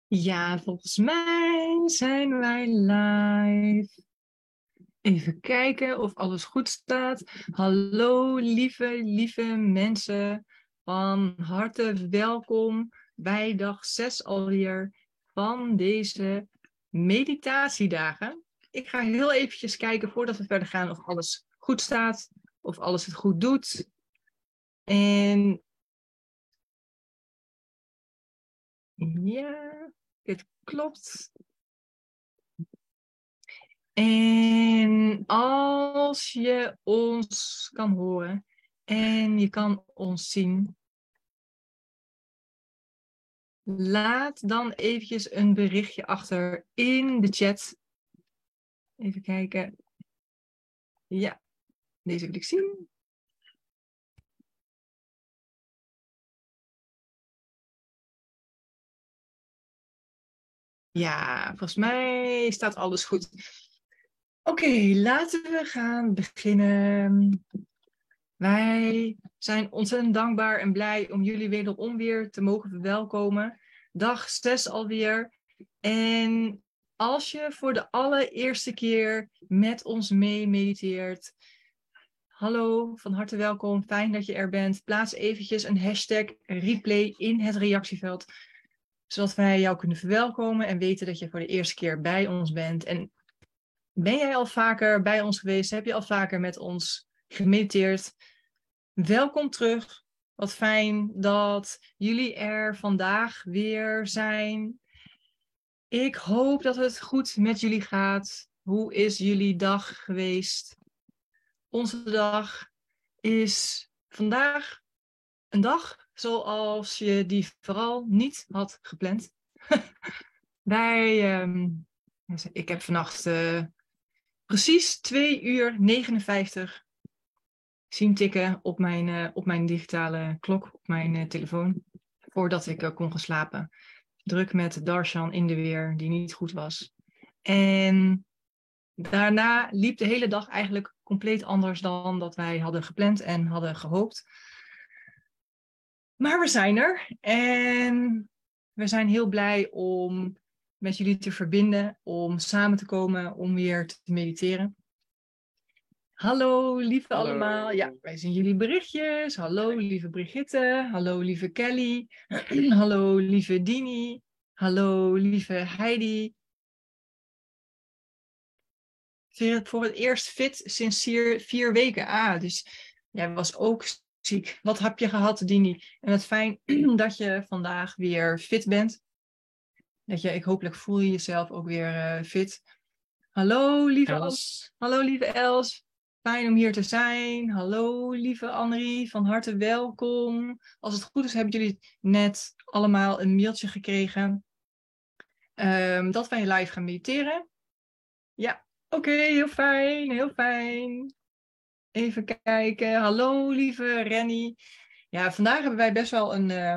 Ja, volgens mij zijn wij live. Even kijken of alles goed staat. Hallo, lieve mensen. Van harte welkom bij dag 6 alweer van deze meditatiedagen. Ik ga heel eventjes kijken voordat we verder gaan of alles goed staat, of alles het goed doet. En ja, het klopt. En als je ons kan horen en je kan ons zien, laat dan eventjes een berichtje achter in de chat. Even kijken. Ja, deze wil ik zien. Ja, volgens mij staat alles goed. Oké, laten we gaan beginnen. Wij zijn ontzettend dankbaar en blij om jullie wederom weer te mogen verwelkomen. Dag 6 alweer. En als je voor de allereerste keer met ons mee mediteert, hallo, van harte welkom. Fijn dat je er bent. Plaats eventjes een hashtag replay in het reactieveld, zodat wij jou kunnen verwelkomen en weten dat je voor de eerste keer bij ons bent. En ben jij al vaker bij ons geweest? Heb je al vaker met ons gemediteerd? Welkom terug. Wat fijn dat jullie er vandaag weer zijn. Ik hoop dat het goed met jullie gaat. Hoe is jullie dag geweest? Onze dag is vandaag een dag zoals je die vooral niet had gepland. Ik heb vannacht precies 2:59 zien tikken op mijn digitale klok, op mijn telefoon, voordat ik kon gaan slapen. Druk met Darshan in de weer, die niet goed was. En daarna liep de hele dag eigenlijk compleet anders dan dat wij hadden gepland en hadden gehoopt. Maar we zijn er en we zijn heel blij om met jullie te verbinden, om samen te komen, om weer te mediteren. Hallo, lieve Hallo. allemaal. Ja, wij zien jullie berichtjes. Hallo, lieve Brigitte. Hallo, lieve Kelly. Hallo, lieve Dini. Hallo, lieve Heidi. Voor het eerst fit sinds 4 weken. Ah, dus jij was ook ziek. Wat heb je gehad, Dini? En het fijn dat je vandaag weer fit bent. Ik hopelijk voel je jezelf ook weer fit. Hallo, lieve Els. Hallo, lieve Els. Fijn om hier te zijn. Hallo, lieve Annerie. Van harte welkom. Als het goed is, hebben jullie net allemaal een mailtje gekregen dat wij live gaan mediteren. Ja, oké, heel fijn, heel fijn. Even kijken. Hallo, lieve Renny. Ja, vandaag hebben wij best wel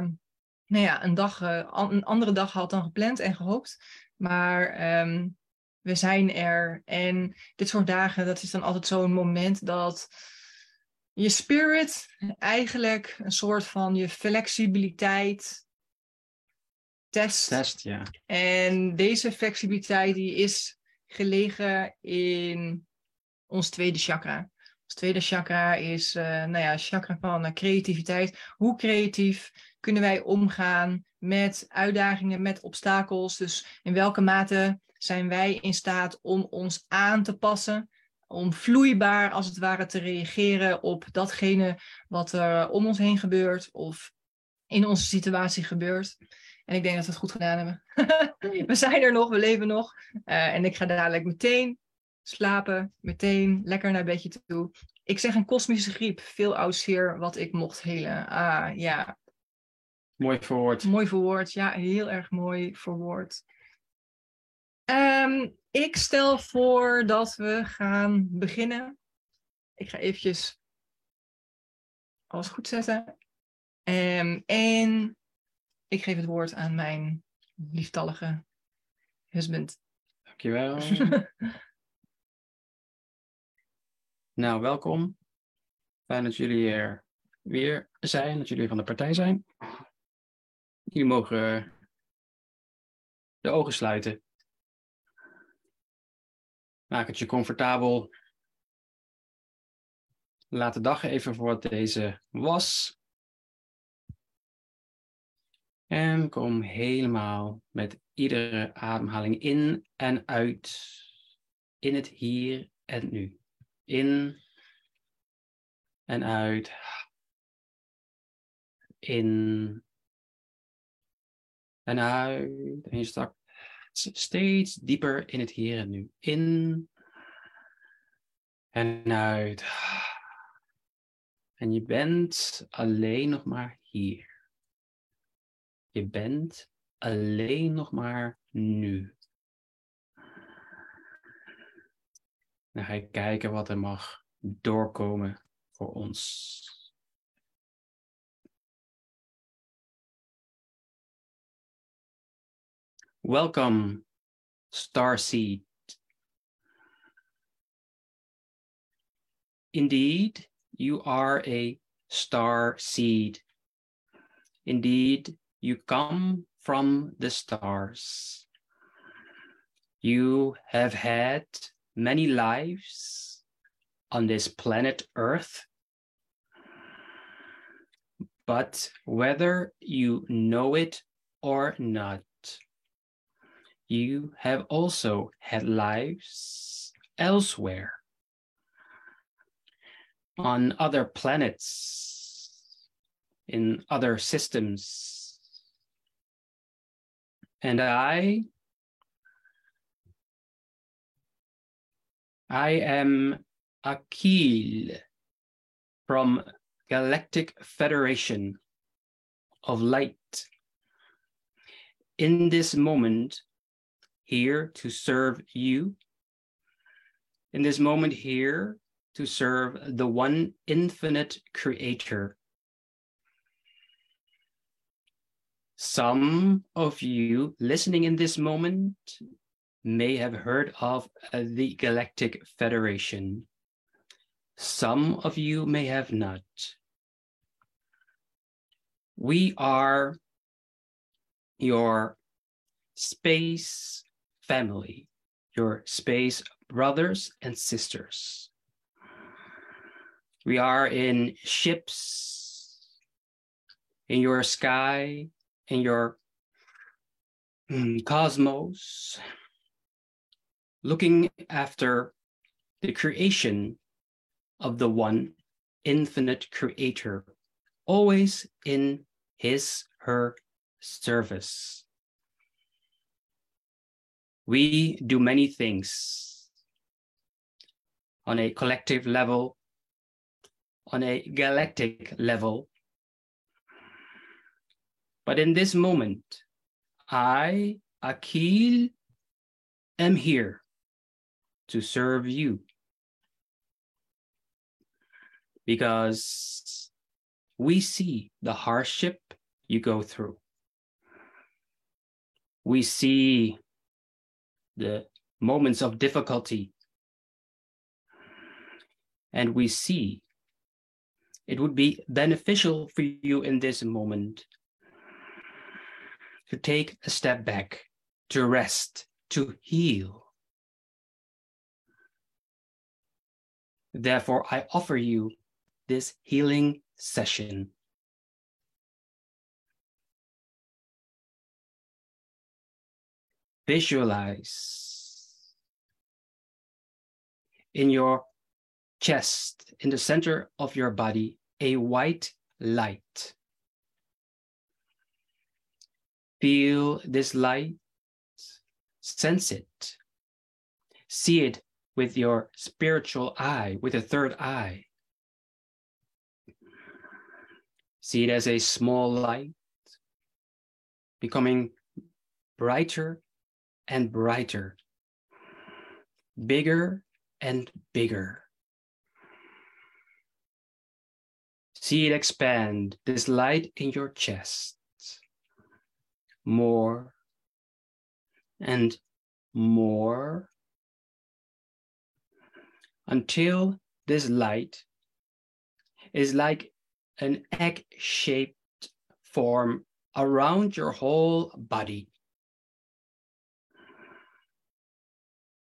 een andere dag gehad dan gepland en gehoopt. Maar we zijn er. En dit soort dagen, dat is dan altijd zo'n moment dat je spirit eigenlijk een soort van je flexibiliteit test. Ja. En deze flexibiliteit die is gelegen in ons tweede chakra. Ons tweede chakra is chakra van creativiteit. Hoe creatief kunnen wij omgaan met uitdagingen, met obstakels? Dus in welke mate zijn wij in staat om ons aan te passen, om vloeibaar als het ware te reageren op datgene wat er om ons heen gebeurt of in onze situatie gebeurt. En ik denk dat we het goed gedaan hebben. We zijn er nog, we leven nog. En ik ga dadelijk meteen slapen, meteen lekker naar bedje toe. Ik zeg een kosmische griep, veel oud zeer wat ik mocht helen. Ah, ja. Mooi verwoord. Mooi verwoord, ja, heel erg mooi verwoord. Ik stel voor dat we gaan beginnen. Ik ga eventjes alles goed zetten. En ik geef het woord aan mijn lieftallige husband. Dankjewel. Nou, welkom. Fijn dat jullie er weer zijn, dat jullie van de partij zijn. Jullie mogen de ogen sluiten. Maak het je comfortabel. Laat de dag even voor wat deze was. En kom helemaal met iedere ademhaling in en uit. In het hier en nu. In en uit. In en uit. En je stakt steeds dieper in het hier en nu. In en uit. En je bent alleen nog maar hier. Je bent alleen nog maar nu. Dan ga je kijken wat er mag doorkomen voor ons. Welcome, Starseed. Indeed, you are a star seed. Indeed, you come from the stars. You have had many lives on this planet Earth. But whether you know it or not, you have also had lives elsewhere. On other planets, in other systems. And I am Akil from Galactic Federation of Light. In this moment, here to serve you. In this moment here, to serve the one infinite creator. Some of you listening in this moment may have heard of the Galactic Federation. Some of you may have not. We are your space family, your space brothers and sisters. We are in ships, in your sky, in your cosmos, looking after the creation of the one infinite creator, always in his, her service. We do many things on a collective level, on a galactic level. But in this moment, I, Akil, am here to serve you. Because we see the hardship you go through. We see the moments of difficulty. And we see it would be beneficial for you in this moment to take a step back, to rest, to heal. Therefore, I offer you this healing session. Visualize in your chest, in the center of your body, a white light. Feel this light, sense it, see it with your spiritual eye, with a third eye. See it as a small light, becoming brighter and brighter, bigger and bigger. See it expand, this light in your chest, more and more, until this light is like an egg-shaped form around your whole body.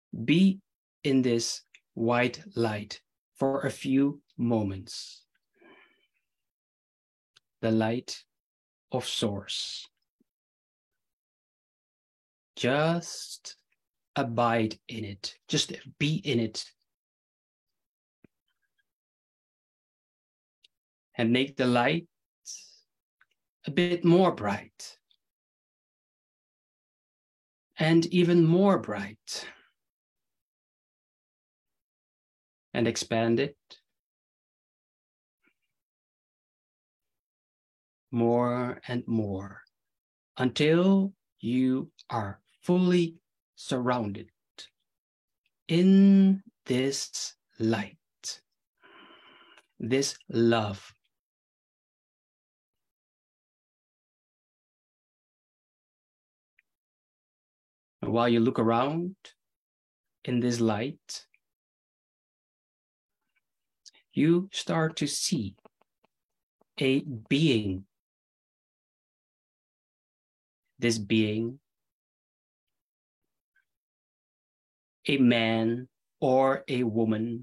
Be in this white light for a few moments. The light of Source. Just abide in it. Just be in it. And make the light a bit more bright. And even more bright. And expand it more and more until you are fully surrounded in this light, this love. And while you look around in this light, you start to see a being. This being, a man or a woman,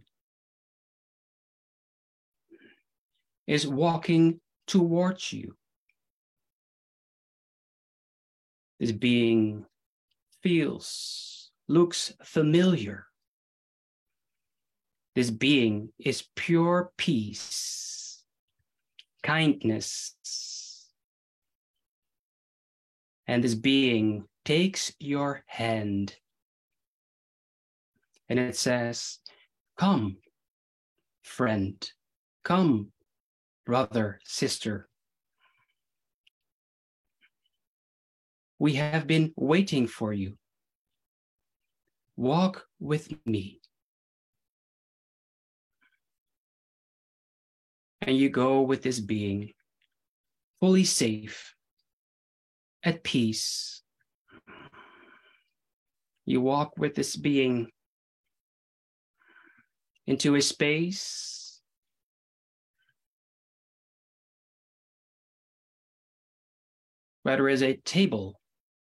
is walking towards you. This being looks familiar. This being is pure peace, kindness. And this being takes your hand and it says, "Come, friend, come, brother, sister. We have been waiting for you. Walk with me." And you go with this being, fully safe, at peace. You walk with this being into a space where there is a table,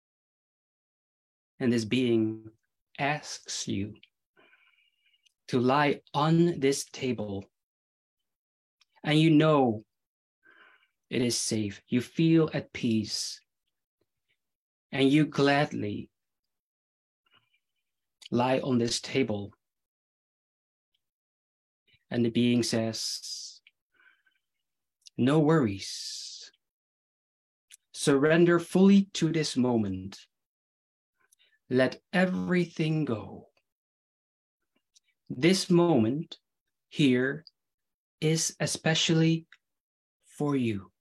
and this being asks you to lie on this table. And you know it is safe. You feel at peace. And you gladly lie on this table. And the being says, "No worries. Surrender fully to this moment. Let everything go. This moment here is especially for you."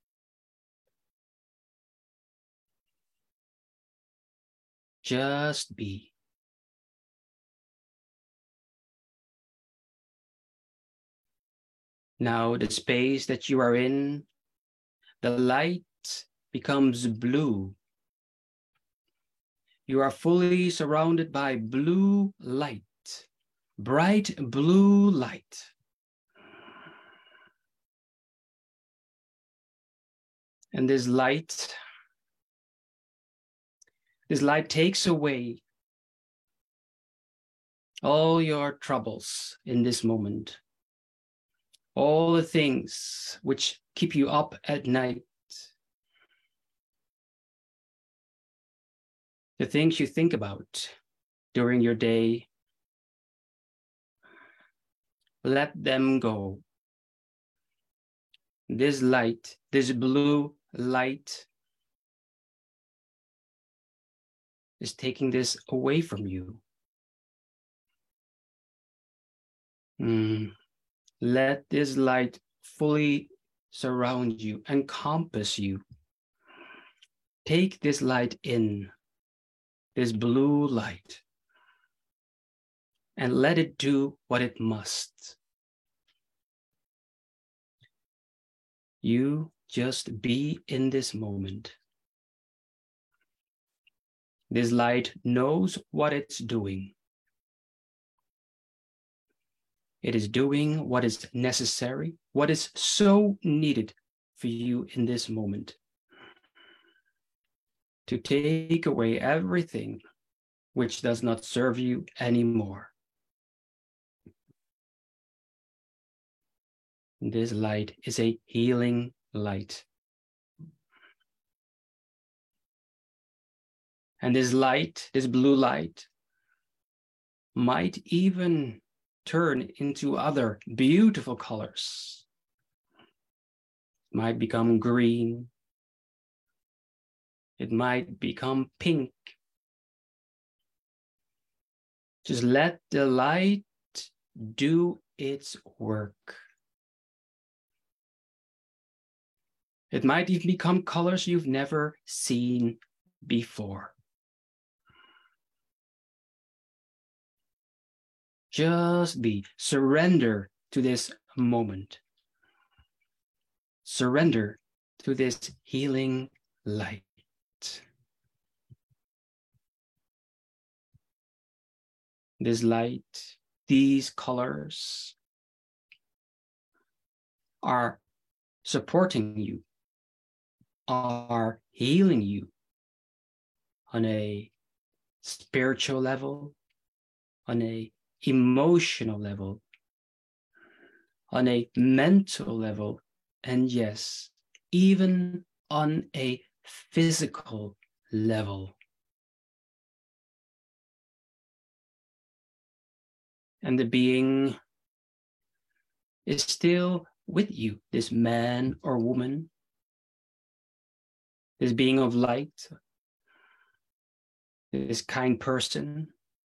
Just be. Now the space that you are in, the light becomes blue. You are fully surrounded by blue light, bright blue light. And this light takes away all your troubles in this moment. All the things which keep you up at night. The things you think about during your day. Let them go. This light, this blue light, is taking this away from you. Let this light fully surround you, encompass you. Take this light in, this blue light, and let it do what it must. You just be in this moment. This light knows what it's doing. It is doing what is necessary, what is so needed for you in this moment. To take away everything which does not serve you anymore. This light is a healing light. And this light, this blue light, might even turn into other beautiful colors. It might become green. It might become pink. Just let the light do its work. It might even become colors you've never seen before. Just surrender to this moment. Surrender to this healing light. This light, these colors are supporting you, are healing you on a spiritual level, on a emotional level, on a mental level, and yes, even on a physical level. And the being is still with you, this man or woman, this being of light, this kind person,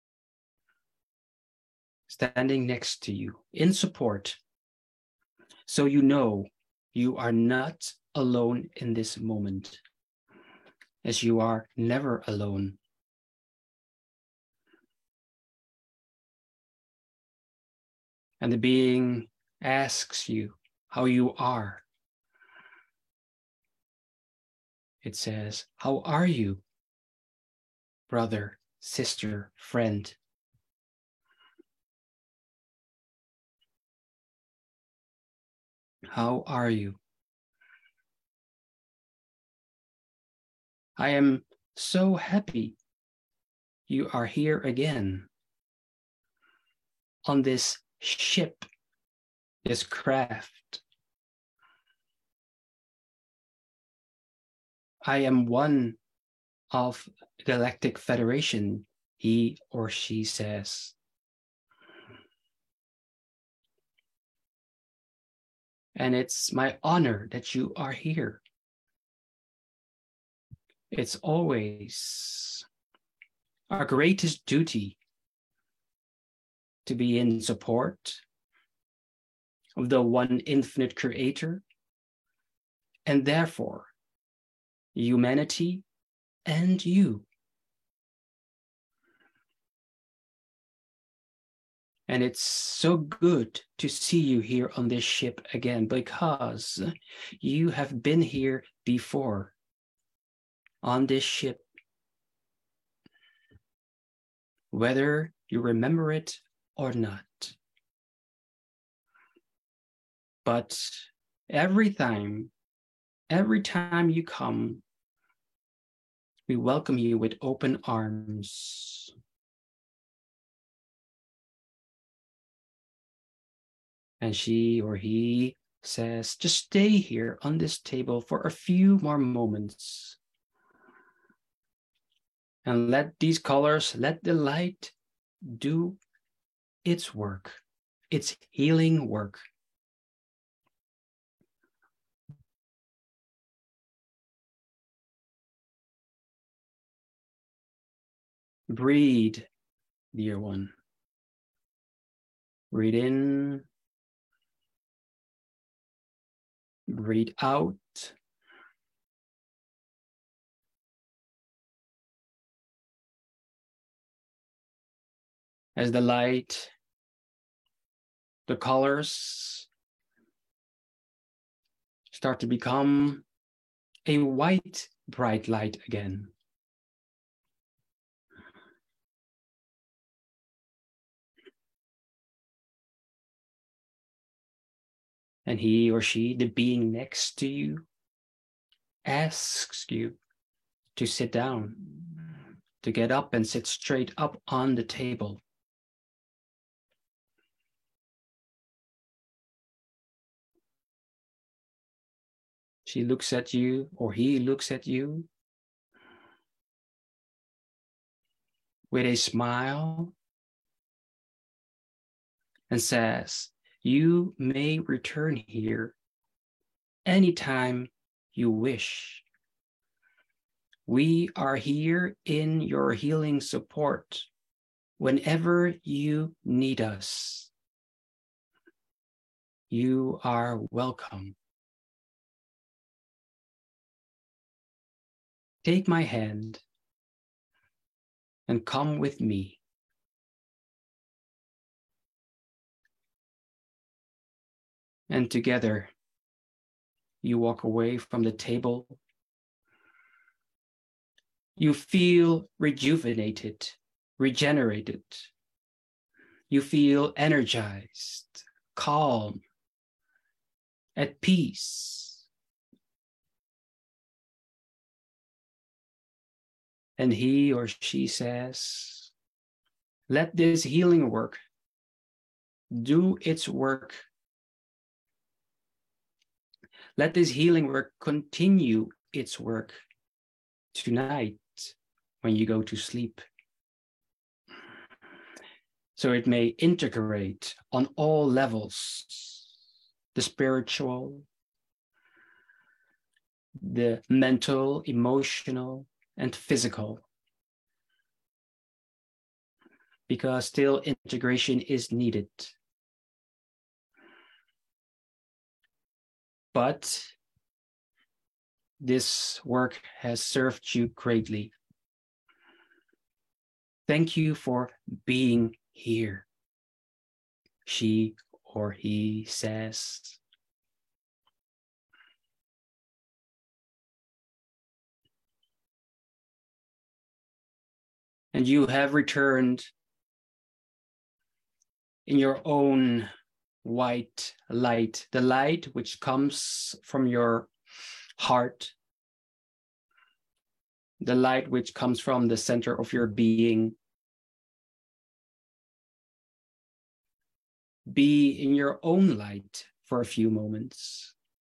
standing next to you in support. So you know you are not alone in this moment, as you are never alone. And the being asks you how you are. It says, how are you, brother, sister, friend? How are you? I am so happy you are here again on this ship, this craft. I am one of Galactic Federation, he or she says. And it's my honor that you are here. It's always our greatest duty to be in support of the one infinite creator, and therefore humanity and you. And it's so good to see you here on this ship again, because you have been here before on this ship. Whether you remember it or not. But every time you come, we welcome you with open arms. And she or he says, just stay here on this table for a few more moments. And let these colors, let the light do its work, its healing work. Breathe, dear one. Breathe in. Breathe out. As the light, the colors start to become a white, bright light again. And he or she, the being next to you, asks you to sit down. to get up and sit straight up on the table. She looks at you, or he looks at you with a smile and says, "You may return here anytime you wish. We are here in your healing support whenever you need us. You are welcome. Take my hand and come with me. And together, you walk away from the table. You feel rejuvenated, regenerated. You feel energized, calm, at peace. And he or she says, let this healing work do its work. Let this healing work continue its work tonight when you go to sleep. So it may integrate on all levels, the spiritual, the mental, emotional, and physical. Because still integration is needed. But this work has served you greatly. Thank you for being here, she or he says. And you have returned in your own white light, the light which comes from your heart, the light which comes from the center of your being. Be in your own light for a few moments.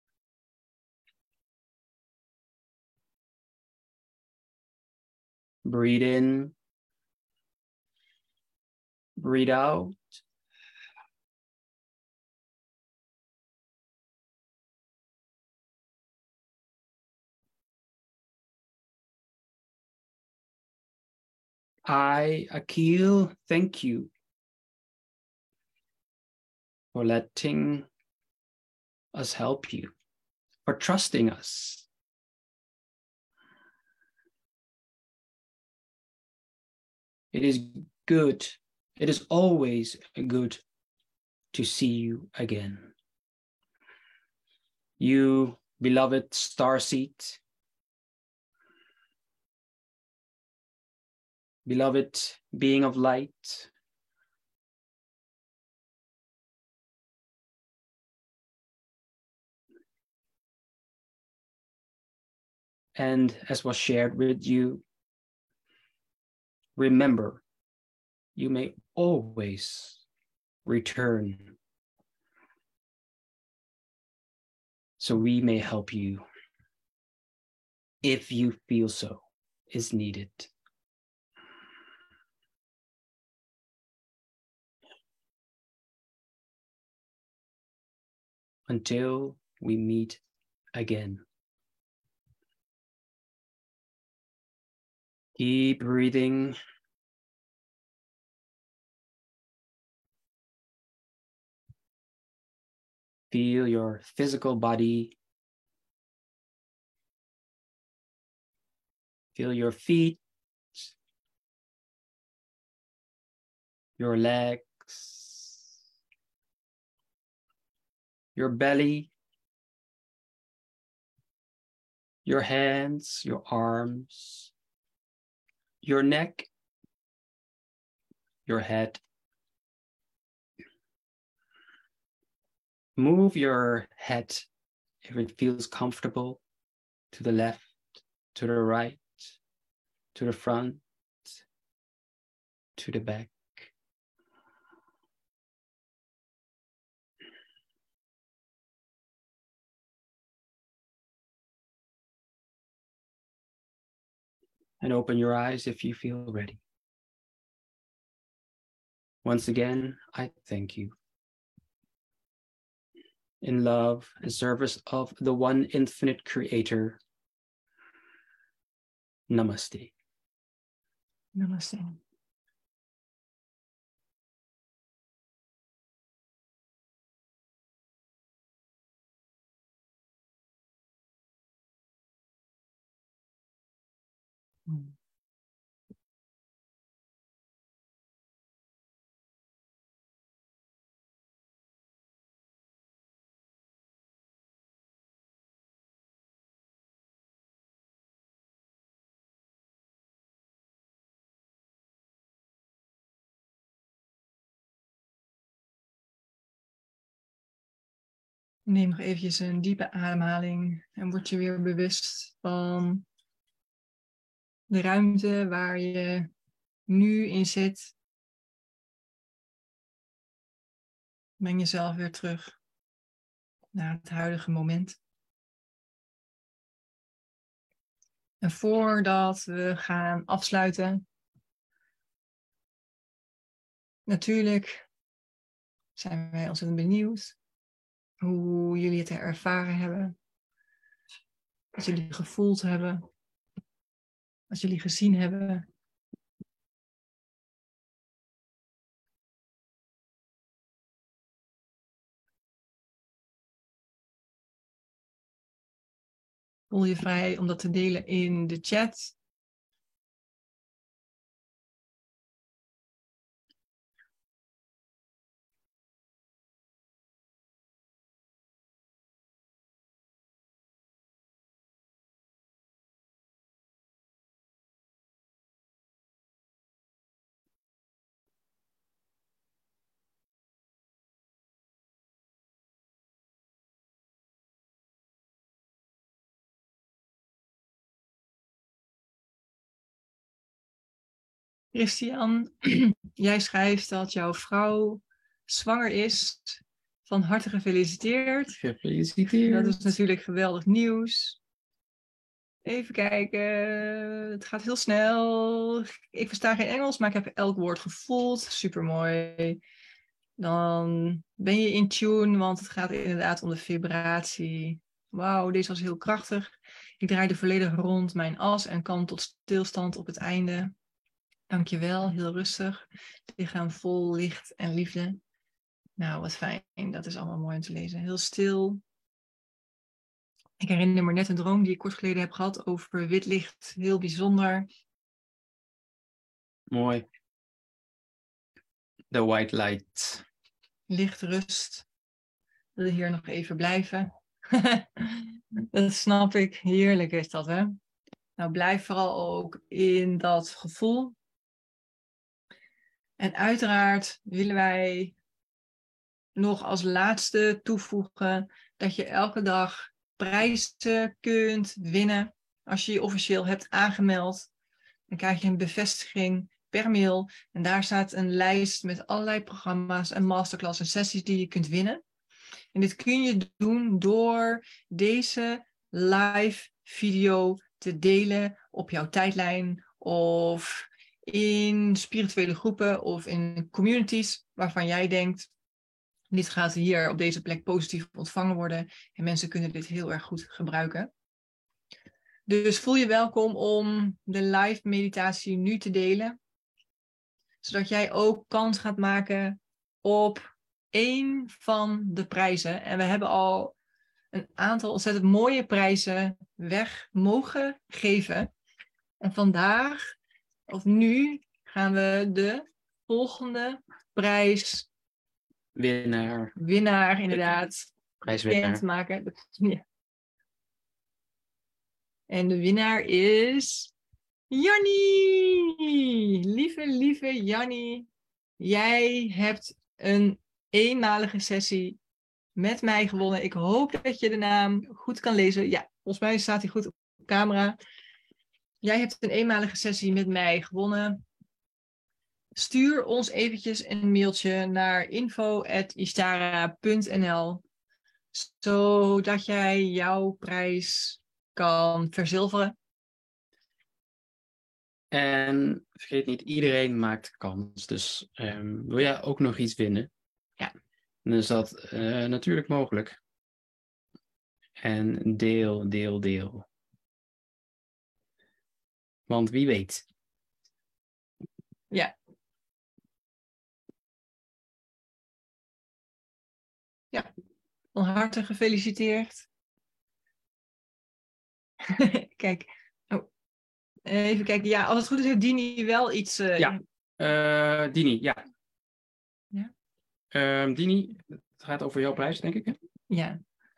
Breathe in, breathe out. I, Akil, thank you for letting us help you, for trusting us. It is good, it is always good to see you again. You, beloved starseed, beloved being of light, and as was shared with you, remember, you may always return so we may help you if you feel so is needed. Until we meet again. Keep breathing. Feel your physical body. Feel your feet, your legs, your belly, your hands, your arms, your neck, your head. Move your head if it feels comfortable to the left, to the right, to the front, to the back. And open your eyes if you feel ready. Once again, I thank you. In love and service of the one infinite creator. Namaste. Namaste. Neem nog eventjes een diepe ademhaling en word je weer bewust van de ruimte waar je nu in zit. Breng jezelf weer terug naar het huidige moment. En voordat we gaan afsluiten, natuurlijk zijn wij ontzettend benieuwd hoe jullie het ervaren hebben, wat jullie gevoeld hebben, wat jullie gezien hebben. Voel je vrij om dat te delen in de chat. Christian, jij schrijft dat jouw vrouw zwanger is. Van harte gefeliciteerd. Gefeliciteerd. Dat is natuurlijk geweldig nieuws. Even kijken. Het gaat heel snel. Ik versta geen Engels, maar ik heb elk woord gevoeld. Supermooi. Dan ben je in tune, want het gaat inderdaad om de vibratie. Wauw, deze was heel krachtig. Ik draaide volledig rond mijn as en kwam tot stilstand op het einde. Dankjewel, heel rustig. Lichaam vol licht en liefde. Nou, wat fijn. Dat is allemaal mooi om te lezen. Heel stil. Ik herinner me net een droom die ik kort geleden heb gehad over wit licht. Heel bijzonder. Mooi. The white light. Licht, rust. Ik wil hier nog even blijven. Dat snap ik. Heerlijk is dat, hè? Nou, blijf vooral ook in dat gevoel. En uiteraard willen wij nog als laatste toevoegen dat je elke dag prijzen kunt winnen. Als je je officieel hebt aangemeld, dan krijg je een bevestiging per mail. En daar staat een lijst met allerlei programma's en masterclass en sessies die je kunt winnen. En dit kun je doen door deze live video te delen op jouw tijdlijn of in spirituele groepen of in communities waarvan jij denkt, dit gaat hier op deze plek positief ontvangen worden en mensen kunnen dit heel erg goed gebruiken. Dus voel je welkom om de live meditatie nu te delen, zodat jij ook kans gaat maken op één van de prijzen. En we hebben al een aantal ontzettend mooie prijzen weg mogen geven. En vandaag, of nu, gaan we de volgende prijs winnaar inderdaad bekendmaken. Ja. En de winnaar is Jannie! Lieve Jannie, jij hebt een eenmalige sessie met mij gewonnen. Ik hoop dat je de naam goed kan lezen. Ja, volgens mij staat hij goed op camera. Jij hebt een eenmalige sessie met mij gewonnen. stuur ons eventjes een mailtje naar info@ishtara.nl, zodat jij jouw prijs kan verzilveren. En vergeet niet, iedereen maakt kans. Dus wil jij ook nog iets winnen? Ja. Dan is dat natuurlijk mogelijk. En deel. Want wie weet. Ja. Ja. Van harte gefeliciteerd. Kijk. Oh. Even kijken. Ja, als het goed is, heeft Dini wel iets... Ja. Dini, ja. Ja? Dini, het gaat over jouw prijs, denk ik. Hè? Ja.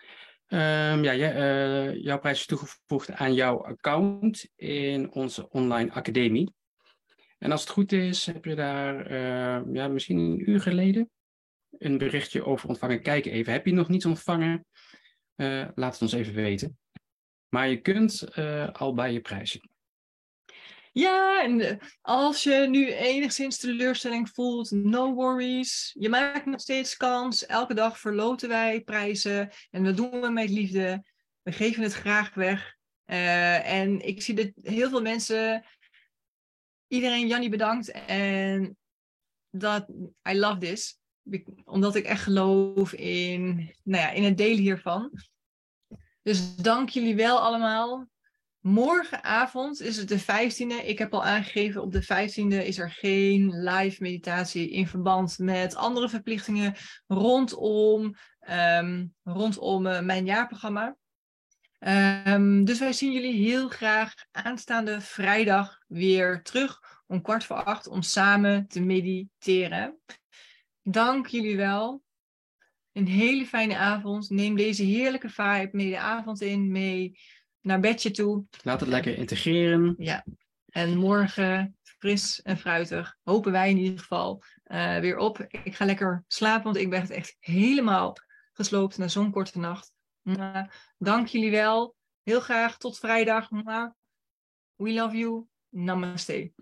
Jouw prijs is toegevoegd aan jouw account in onze online academie. En als het goed is, heb je daar misschien een uur geleden een berichtje over ontvangen. Kijk even, heb je nog niets ontvangen? Laat het ons even weten. Maar je kunt al bij je prijzen. Ja, en als je nu enigszins teleurstelling voelt, no worries. Je maakt nog steeds kans. Elke dag verloten wij prijzen. En dat doen we met liefde. We geven het graag weg. En ik zie dat heel veel mensen... Iedereen Jannie bedankt. En I love this. Omdat ik echt geloof in het delen hiervan. Dus dank jullie wel allemaal. Morgenavond is het de 15e. Ik heb al aangegeven, op de 15e is er geen live meditatie in verband met andere verplichtingen rondom mijn jaarprogramma. Dus wij zien jullie heel graag aanstaande vrijdag weer terug om 7:15 om samen te mediteren. Dank jullie wel. Een hele fijne avond. Neem deze heerlijke vibe mee de avond in, mee naar bedje toe. Laat het lekker integreren. Ja. En morgen fris en fruitig, hopen wij in ieder geval, weer op. Ik ga lekker slapen, want ik ben echt helemaal gesloopt na zo'n korte nacht. Dank jullie wel. Heel graag tot vrijdag. We love you. Namaste.